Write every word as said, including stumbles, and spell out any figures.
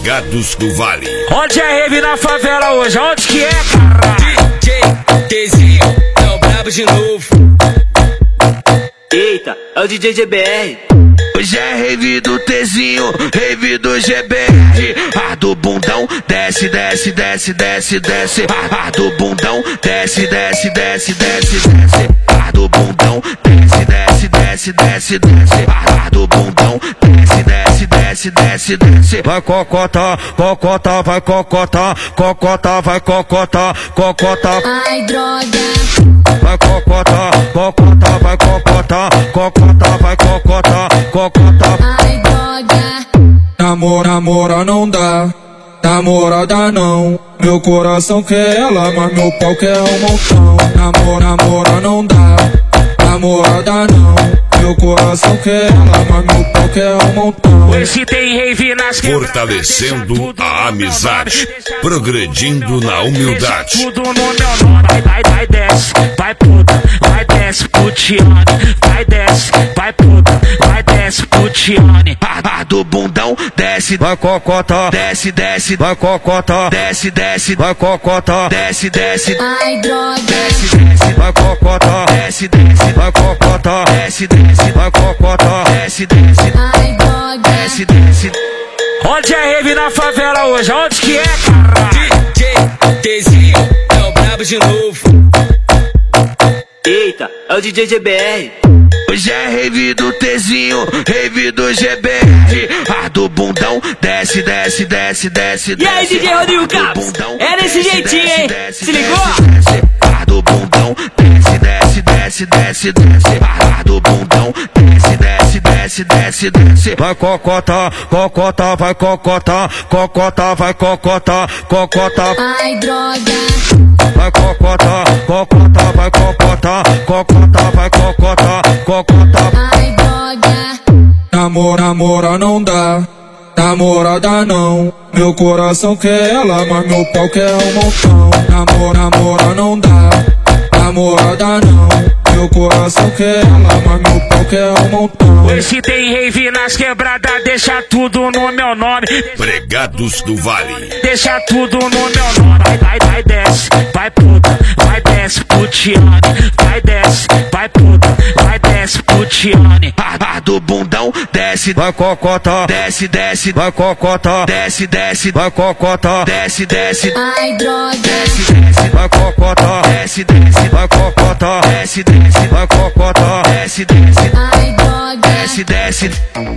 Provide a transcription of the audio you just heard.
Pregados do Vale. Onde é rave na favela hoje? Onde que é, cara? D J Tzinho, é o brabo de novo. Eita, é o D J G B R. Hoje é rave do Tzinho, rave do G B R. A do bundão, desce, desce, desce, desce, desce. A do bundão, desce, desce, desce, desce, desce. A do bundão, desce, desce, desce, desce, desce. A do bundão, desce, desce, desce, desce, desce. Vai cocota, cocota, vai cocota, cocota, vai cocota, cocota. Ai, droga. Vai cocota, cocota, vai cocota, cocota, vai cocota, cocota. Ai, droga. Namora, namora não dá, namorada não. Meu coração quer ela, mas meu pau quer um montão. Namora, namora não dá, namorada não. Meu coração quer ela, mas meu pau quer um montão. Hoje tem rave nas Fortalecendo a amizade, progredindo na humildade. Tudo no meu nome. Vai, vai, vai, desce, vai puta, vai desce, putiane. Vai, desce, vai puta, vai desce, putiane. A, a do bundão, desce, vai cocota, desce, desce, vai cocota, desce, desce, vai cocota, desce, desce. Ai, droga. Desce, desce, vai cocota, desce, desce, vai cocota, desce, desce, vai cocota, desce, desce. Ai, droga. Desce, desce. Onde é rave na favela hoje? Onde que é, cara? D J Tzinho, é o brabo de novo. Eita, é o D J G B R. Hoje é rave do Tzinho, rave do G B R. A do bundão, desce, desce, desce, desce. E aí, D J Rodrigo Campos? É desse jeitinho, hein? Se ligou? A do bundão, desce, desce, desce, desce, desce. A do bundão, desce, desce, desce, desce, desce. Vai cocota, cocota, vai cocota, cocota, vai cocota, cocota. Ai, droga. Vai cocota, cocota, vai cocota, cocota, vai cocota, cocota. Ai, droga. Namora, namora não dá, namorada não. Meu coração quer ela, mas meu pau quer um montão. Namora, namora não dá, namorada não. Meu coração quer ela, mas meu pau quer um montão. Hoje tem rave nas quebradas, deixa tudo no meu nome. Pregados do Vale. Deixa tudo no meu nome. Vai, vai, vai, desce, vai puta, vai desce, putiane. Vai, desce, vai puta, vai desce, putiane. A, a do bundão, desce, vai cocota, desce, desce, vai cocota, desce, desce, vai cocota, desce, desce. Ai, droga. Desce, desce, vai cocota, desce, desce, vai cocota, desce, desce, vai cocota, desce, desce. Ai, droga. Desce, desce.